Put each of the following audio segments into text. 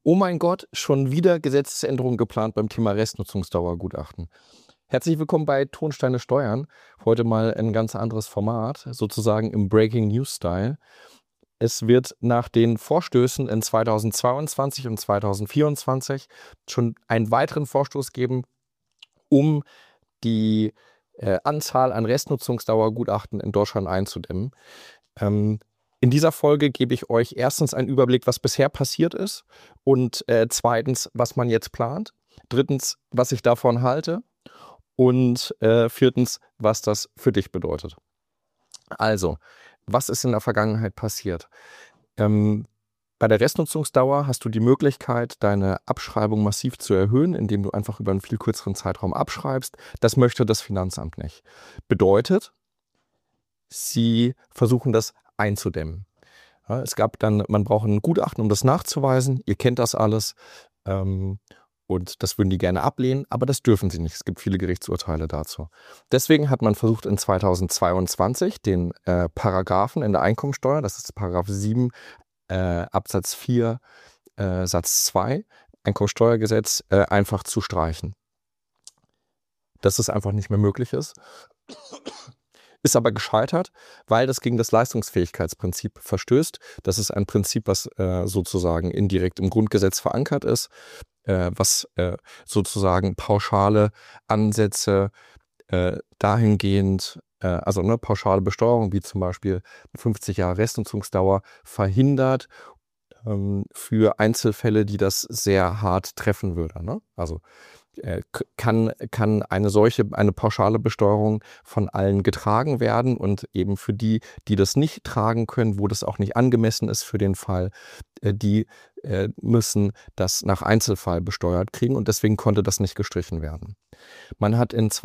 Oh mein Gott, schon wieder Gesetzesänderungen geplant beim Thema Restnutzungsdauergutachten. Herzlich willkommen bei Tonsteine Steuern. Heute mal ein ganz anderes Format, sozusagen im Breaking News Style. Es wird nach den Vorstößen in 2022 und 2024 schon einen weiteren Vorstoß geben, um die Anzahl an Restnutzungsdauergutachten in Deutschland einzudämmen. In dieser Folge gebe ich euch erstens einen Überblick, was bisher passiert ist und zweitens, was man jetzt plant. Drittens, was ich davon halte und viertens, was das für dich bedeutet. Also, was ist in der Vergangenheit passiert? Bei der Restnutzungsdauer hast du die Möglichkeit, deine Abschreibung massiv zu erhöhen, indem du einfach über einen viel kürzeren Zeitraum abschreibst. Das möchte das Finanzamt nicht. Bedeutet, sie versuchen das einzudämmen. Ja, man braucht ein Gutachten, um das nachzuweisen. Ihr kennt das alles. Und das würden die gerne ablehnen, aber das dürfen sie nicht. Es gibt viele Gerichtsurteile dazu. Deswegen hat man versucht, in 2022 den Paragraphen in der Einkommensteuer, das ist Paragraph 7 Absatz 4 Satz 2 Einkommensteuergesetz, einfach zu streichen. Dass es einfach nicht mehr möglich ist. Ist aber gescheitert, weil das gegen das Leistungsfähigkeitsprinzip verstößt. Das ist ein Prinzip, was sozusagen indirekt im Grundgesetz verankert ist, was sozusagen pauschale Ansätze dahingehend, also pauschale Besteuerung, wie zum Beispiel 50 Jahre Restnutzungsdauer, verhindert für Einzelfälle, die das sehr hart treffen würde. Ne? Also kann eine pauschale Besteuerung von allen getragen werden und eben für die, die das nicht tragen können, wo das auch nicht angemessen ist für den Fall, die müssen das nach Einzelfall besteuert kriegen und deswegen konnte das nicht gestrichen werden. Man hat in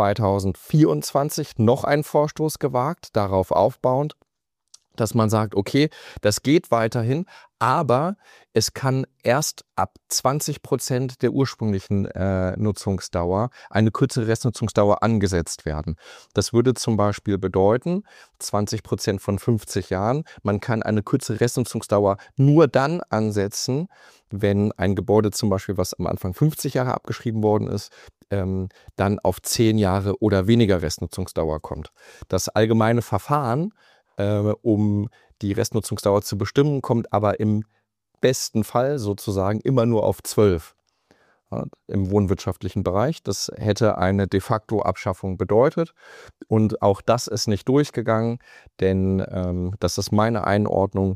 2024 noch einen Vorstoß gewagt, darauf aufbauend, dass man sagt, okay, das geht weiterhin, aber es kann erst ab 20% der ursprünglichen Nutzungsdauer eine kürzere Restnutzungsdauer angesetzt werden. Das würde zum Beispiel bedeuten, 20% von 50 Jahren, man kann eine kürzere Restnutzungsdauer nur dann ansetzen, wenn ein Gebäude zum Beispiel, was am Anfang 50 Jahre abgeschrieben worden ist, dann auf 10 Jahre oder weniger Restnutzungsdauer kommt. Das allgemeine Verfahren, um die Restnutzungsdauer zu bestimmen, kommt aber im besten Fall sozusagen immer nur auf 12 im wohnwirtschaftlichen Bereich. Das hätte eine de facto Abschaffung bedeutet und auch das ist nicht durchgegangen, denn das ist meine Einordnung,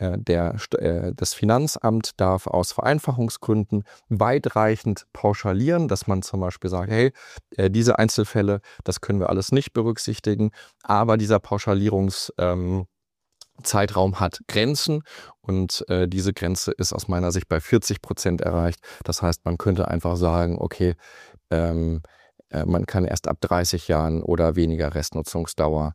das Finanzamt darf aus Vereinfachungsgründen weitreichend pauschalieren, dass man zum Beispiel sagt, hey, diese Einzelfälle, das können wir alles nicht berücksichtigen, aber dieser Pauschalierungszeitraum hat Grenzen und diese Grenze ist aus meiner Sicht bei 40% erreicht. Das heißt, man könnte einfach sagen, okay, man kann erst ab 30 Jahren oder weniger Restnutzungsdauer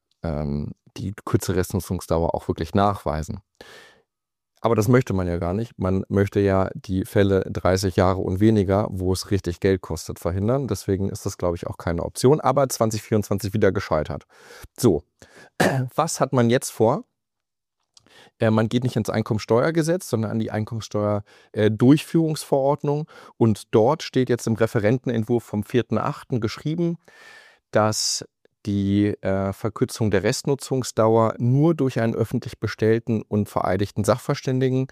die kürzere Restnutzungsdauer auch wirklich nachweisen. Aber das möchte man ja gar nicht. Man möchte ja die Fälle 30 Jahre und weniger, wo es richtig Geld kostet, verhindern. Deswegen ist das, glaube ich, auch keine Option. Aber 2024 wieder gescheitert. So, was hat man jetzt vor? Man geht nicht ins Einkommensteuergesetz, sondern an die Einkommensteuerdurchführungsverordnung. Und dort steht jetzt im Referentenentwurf vom 4.8. geschrieben, dass die Verkürzung der Restnutzungsdauer nur durch einen öffentlich bestellten und vereidigten Sachverständigen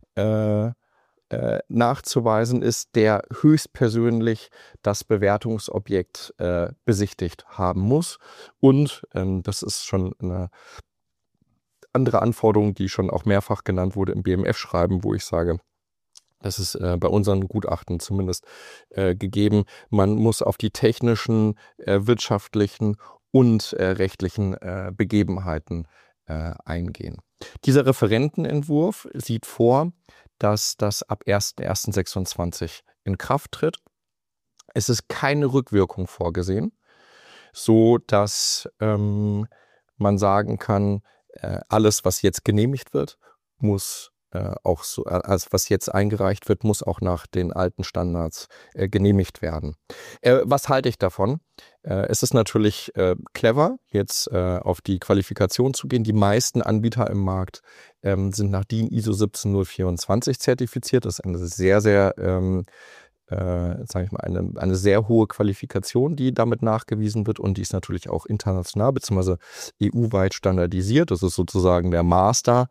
nachzuweisen ist, der höchstpersönlich das Bewertungsobjekt besichtigt haben muss. Und das ist schon eine andere Anforderung, die schon auch mehrfach genannt wurde im BMF-Schreiben, wo ich sage, das ist bei unseren Gutachten zumindest gegeben. Man muss auf die technischen, wirtschaftlichen und rechtlichen Begebenheiten eingehen. Dieser Referentenentwurf sieht vor, dass das ab 1.1.26 in Kraft tritt. Es ist keine Rückwirkung vorgesehen, so dass man sagen kann, alles, was jetzt genehmigt wird, muss auch so, also was jetzt eingereicht wird, muss auch nach den alten Standards genehmigt werden. Was halte ich davon? Es ist natürlich clever, jetzt auf die Qualifikation zu gehen. Die meisten Anbieter im Markt sind nach DIN ISO 17024 zertifiziert. Das ist eine sehr, sehr sage ich mal, eine sehr hohe Qualifikation, die damit nachgewiesen wird, und die ist natürlich auch international bzw. EU-weit standardisiert. Das ist sozusagen der Master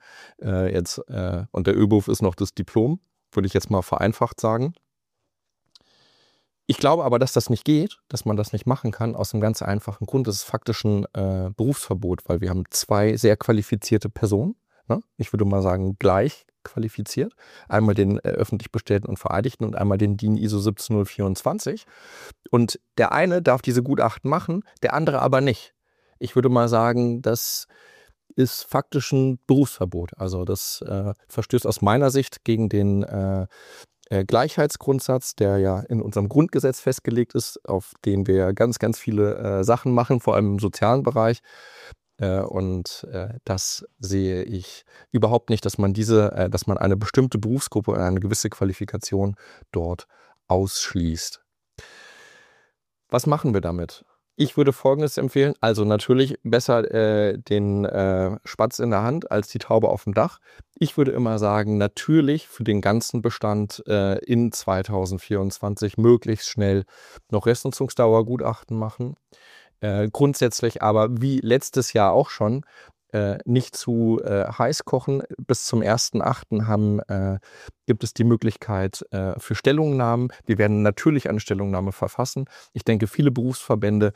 und der ÖBUF ist noch das Diplom, würde ich jetzt mal vereinfacht sagen. Ich glaube aber, dass das nicht geht, dass man das nicht machen kann, aus einem ganz einfachen Grund. Das ist faktisch ein Berufsverbot, weil wir haben 2 sehr qualifizierte Personen, ne? Ich würde mal sagen, gleich qualifiziert. Einmal den öffentlich Bestellten und Vereidigten und einmal den DIN ISO 17024. Und der eine darf diese Gutachten machen, der andere aber nicht. Ich würde mal sagen, das ist faktisch ein Berufsverbot. Also das verstößt aus meiner Sicht gegen den Gleichheitsgrundsatz, der ja in unserem Grundgesetz festgelegt ist, auf den wir ganz, ganz viele Sachen machen, vor allem im sozialen Bereich. Und das sehe ich überhaupt nicht, dass man dass man eine bestimmte Berufsgruppe oder eine gewisse Qualifikation dort ausschließt. Was machen wir damit? Ich würde Folgendes empfehlen. Also natürlich besser den Spatz in der Hand als die Taube auf dem Dach. Ich würde immer sagen, natürlich für den ganzen Bestand in 2024 möglichst schnell noch Restnutzungsdauergutachten machen. Grundsätzlich aber wie letztes Jahr auch schon nicht zu heiß kochen. Bis zum 1.8. Gibt es die Möglichkeit für Stellungnahmen. Wir werden natürlich eine Stellungnahme verfassen. Ich denke, viele Berufsverbände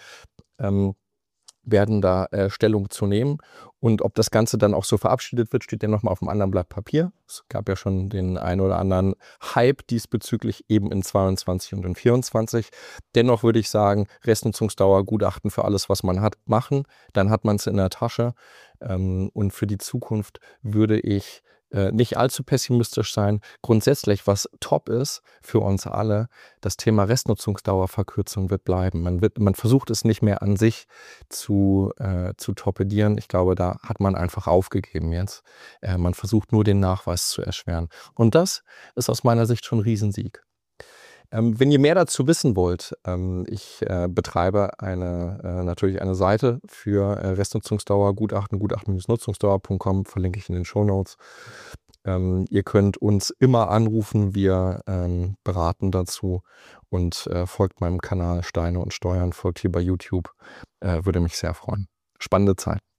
werden da Stellung zu nehmen. Und ob das Ganze dann auch so verabschiedet wird, steht ja nochmal auf einem anderen Blatt Papier. Es gab ja schon den einen oder anderen Hype diesbezüglich eben in 22 und in 24. Dennoch würde ich sagen, Restnutzungsdauergutachten für alles, was man hat, machen. Dann hat man es in der Tasche. Und für die Zukunft würde ich nicht allzu pessimistisch sein. Grundsätzlich, was top ist für uns alle, das Thema Restnutzungsdauerverkürzung wird bleiben. Man versucht es nicht mehr an sich zu torpedieren. Ich glaube, da hat man einfach aufgegeben jetzt. Man versucht nur den Nachweis zu erschweren. Und das ist aus meiner Sicht schon ein Riesensieg. Wenn ihr mehr dazu wissen wollt, ich betreibe natürlich eine Seite für Restnutzungsdauergutachten, gutachten-nutzungsdauer.com, verlinke ich in den Shownotes. Ihr könnt uns immer anrufen, wir beraten dazu, und folgt meinem Kanal Steine und Steuern, folgt hier bei YouTube, würde mich sehr freuen. Spannende Zeit.